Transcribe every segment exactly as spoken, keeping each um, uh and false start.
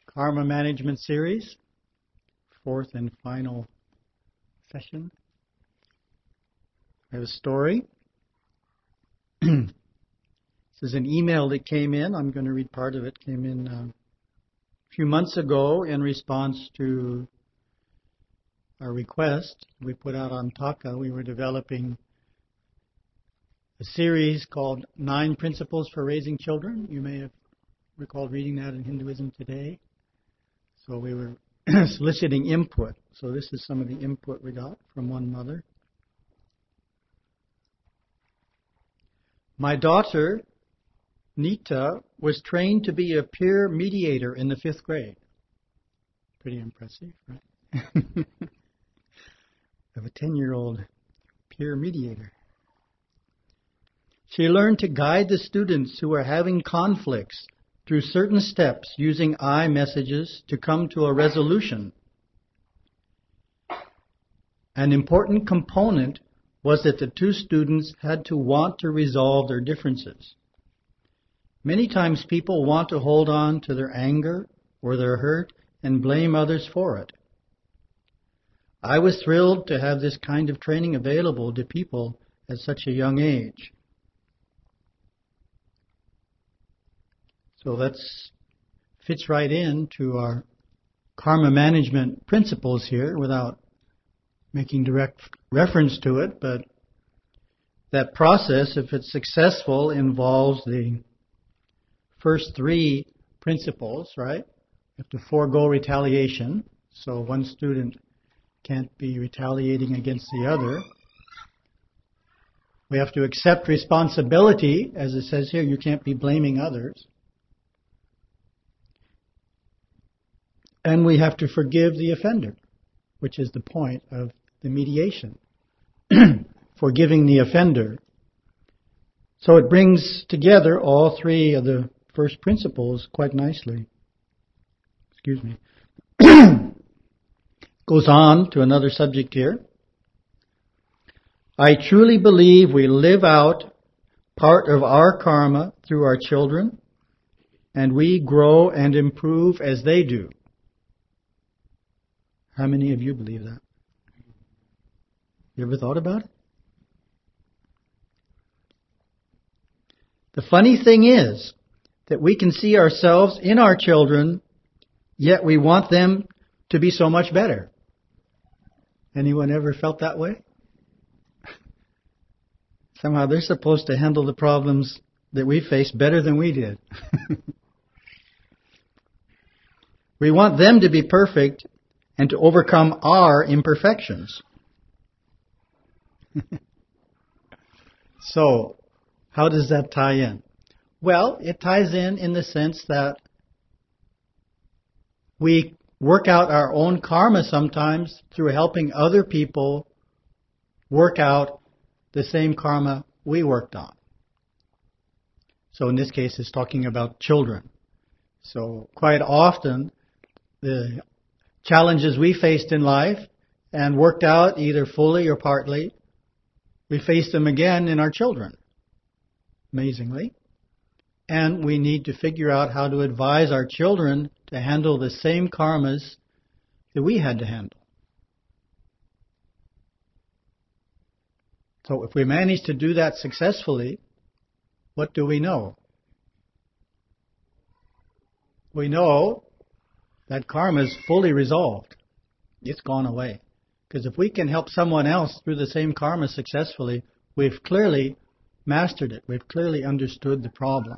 Karma Management Series, fourth and final session. I have a story. This is an email that came in. I'm going to read part of it. It came in uh, a few months ago in response to our request we put out on Taka. We were developing a series called Nine Principles for Raising Children. You may have recalled reading that in Hinduism Today. So we were soliciting input. So this is some of the input we got from one mother. My daughter, Nita, was trained to be a peer mediator in the fifth grade. Pretty impressive, right? Of a ten-year-old peer mediator. She learned to guide the students who are having conflicts through certain steps using I messages to come to a resolution. An important component was that the two students had to want to resolve their differences. Many times people want to hold on to their anger or their hurt and blame others for it. I was thrilled to have this kind of training available to people at such a young age. So that fits right into our karma management principles here without making direct reference to it, but that process, if it's successful, involves the first three principles, right? You have to forego retaliation, so one student can't be retaliating against the other. We have to accept responsibility, as it says here, you can't be blaming others. And we have to forgive the offender, which is the point of the mediation. Forgiving the offender. So it brings together all three of the first principles quite nicely. Excuse me. Goes on to another subject here. I truly believe we live out part of our karma through our children, and we grow and improve as they do. How many of you believe that? You ever thought about it? The funny thing is that we can see ourselves in our children, yet we want them to be so much better. Anyone ever felt that way? Somehow they're supposed to handle the problems that we face better than we did. We want them to be perfect and to overcome our imperfections. So, how does that tie in? Well, it ties in in the sense that we work out our own karma sometimes through helping other people work out the same karma we worked on. So in this case, it's talking about children. So quite often, the challenges we faced in life and worked out either fully or partly, we face them again in our children, amazingly. And we need to figure out how to advise our children to handle the same karmas that we had to handle. So if we manage to do that successfully, what do we know? We know that karma is fully resolved. It's gone away. Because if we can help someone else through the same karma successfully, we've clearly mastered it. We've clearly understood the problem.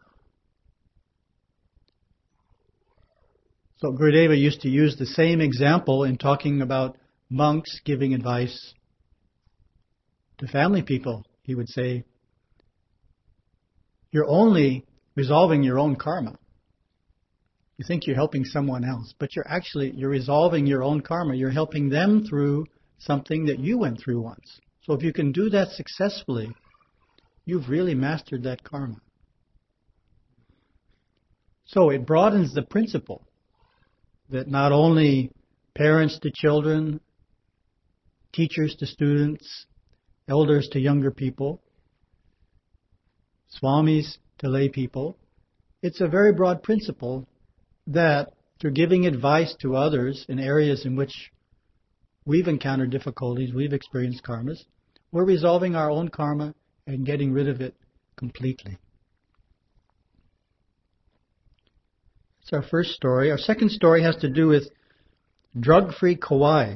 So Gurudeva used to use the same example in talking about monks giving advice to family people. He would say, you're only resolving your own karma. You think you're helping someone else, but you're actually, you're resolving your own karma. You're helping them through something that you went through once. So if you can do that successfully, you've really mastered that karma. So it broadens the principle that not only parents to children, teachers to students, elders to younger people, swamis to lay people, it's a very broad principle that through giving advice to others in areas in which we've encountered difficulties, we've experienced karmas, we're resolving our own karma and getting rid of it completely. That's our first story. Our second story has to do with drug-free Kauai.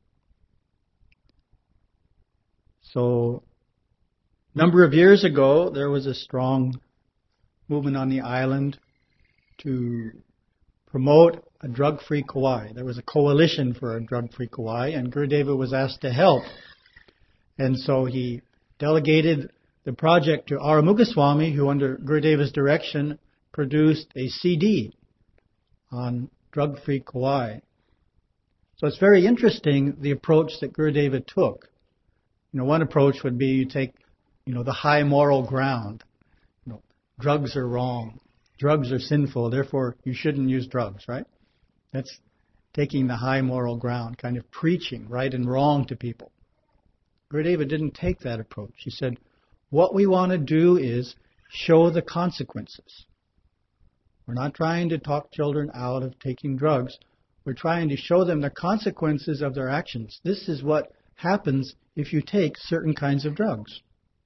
So, a number of years ago, there was a strong movement on the island to promote a drug-free Kauai. There was a coalition for a drug-free Kauai, and Gurudeva was asked to help. And so he delegated the project to Arumugha Swami, who under Gurudeva's direction produced a C D on drug-free Kauai. So it's very interesting, the approach that Gurudeva took. You know, one approach would be you take, you know, the high moral ground. You know, drugs are wrong. Drugs are sinful, therefore you shouldn't use drugs, right? That's taking the high moral ground, kind of preaching right and wrong to people. Gurudeva didn't take that approach. He said, what we want to do is show the consequences. We're not trying to talk children out of taking drugs. We're trying to show them the consequences of their actions. This is what happens if you take certain kinds of drugs.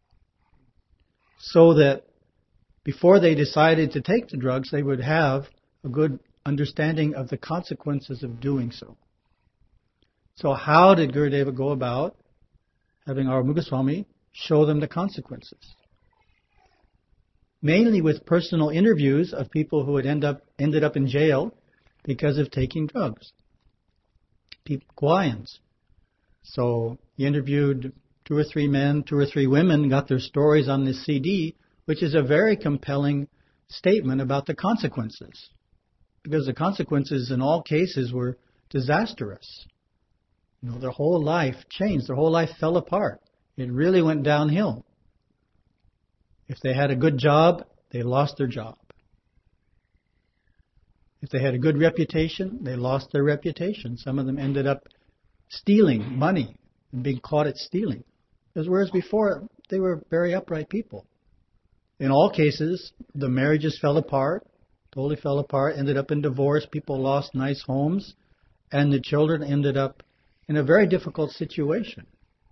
So that before they decided to take the drugs, they would have a good understanding of the consequences of doing so. So how did Gurudeva go about having Arumugha Swami show them the consequences? Mainly with personal interviews of people who had end up, ended up in jail because of taking drugs. People, Kauaians. So he interviewed two or three men, two or three women, got their stories on this C D, which is a very compelling statement about the consequences. Because the consequences in all cases were disastrous. You know, their whole life changed. Their whole life fell apart. It really went downhill. If they had a good job, they lost their job. If they had a good reputation, they lost their reputation. Some of them ended up stealing money and being caught at stealing. Because whereas before, they were very upright people. In all cases, the marriages fell apart, totally fell apart, ended up in divorce, people lost nice homes, and the children ended up in a very difficult situation.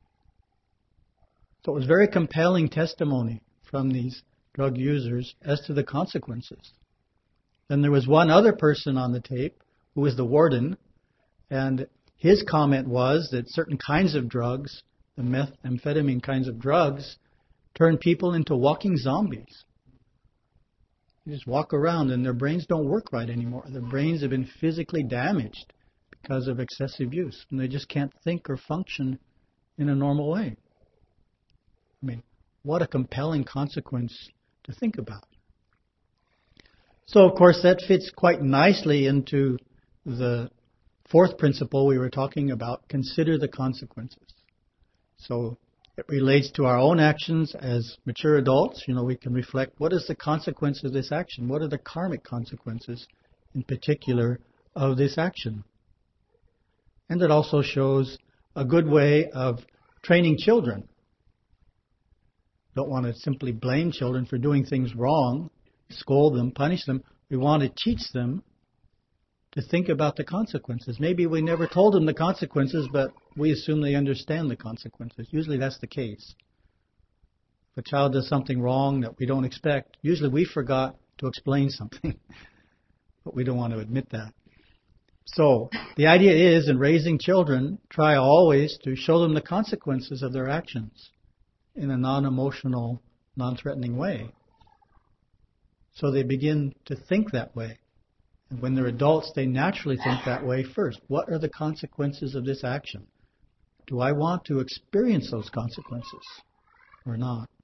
So it was very compelling testimony from these drug users as to the consequences. Then there was one other person on the tape who was the warden, and his comment was that certain kinds of drugs, the methamphetamine kinds of drugs, turn people into walking zombies. They just walk around and their brains don't work right anymore. Their brains have been physically damaged because of excessive use, and they just can't think or function in a normal way. I mean, what a compelling consequence to think about. So, of course, that fits quite nicely into the fourth principle we were talking about, consider the consequences. So it relates to our own actions as mature adults. You know, we can reflect, what is the consequence of this action? What are the karmic consequences, in particular, of this action? And it also shows a good way of training children. Don't want to simply blame children for doing things wrong, scold them, punish them. We want to teach them to think about the consequences. Maybe we never told them the consequences, but we assume they understand the consequences. Usually that's the case. If a child does something wrong that we don't expect, usually we forgot to explain something, but we don't want to admit that. So the idea is, in raising children, try always to show them the consequences of their actions in a non-emotional, non-threatening way. So they begin to think that way. And when they're adults, they naturally think that way first. What are the consequences of this action? Do I want to experience those consequences or not?